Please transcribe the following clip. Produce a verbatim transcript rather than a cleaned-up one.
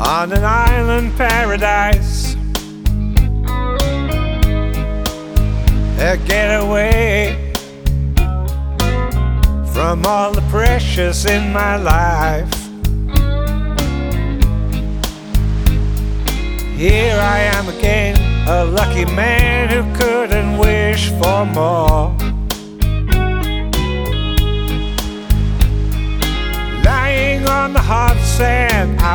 on an island paradise, a getaway from all the pressures in my life. Here I am again, a lucky man who couldn't wish for more.